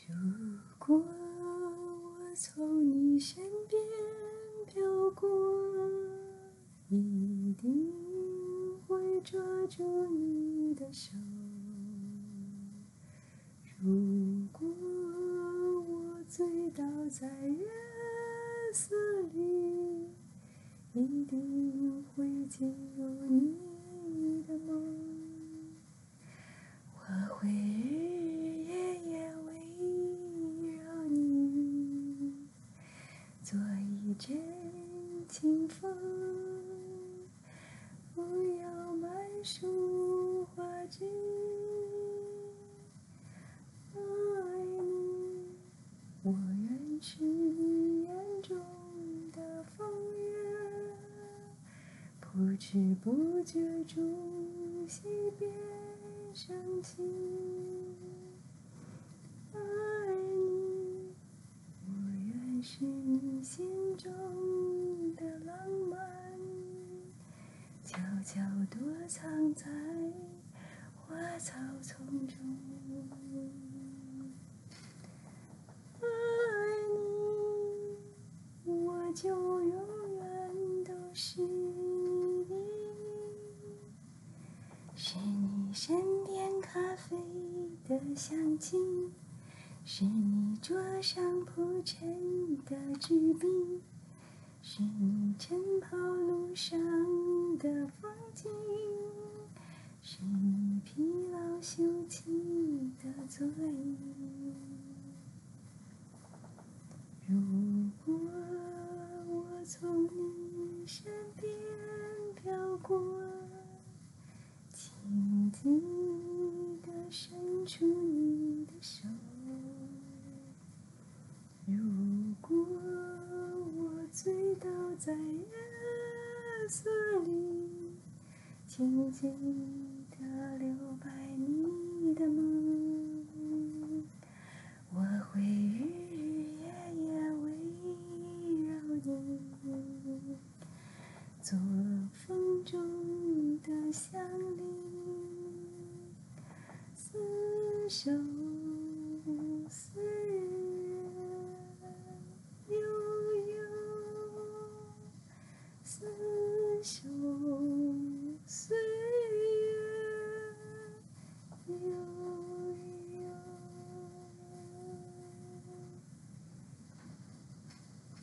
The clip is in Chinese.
如果我从你身边飘过，一定会抓住你的手。如果我醉倒在月色里，一定会进入你的梦。我会日日夜夜围绕你，做一阵清风，不要满树花枝。爱你，我愿是你眼中的风月，不知不觉中溪边升起。爱你，我愿是你心中的浪漫，悄悄躲藏在花草丛中。爱你，我就永远都是你，是你身边咖啡的香气，是你桌上铺陈的纸笔，是你晨跑路上的风景，是你疲劳休憩的座椅。如果我从你身边飘过，轻轻地伸出你的手。如果我醉倒在月色里，静静地留白你的梦，我会日日夜夜围绕你，做风中的香菱，厮守。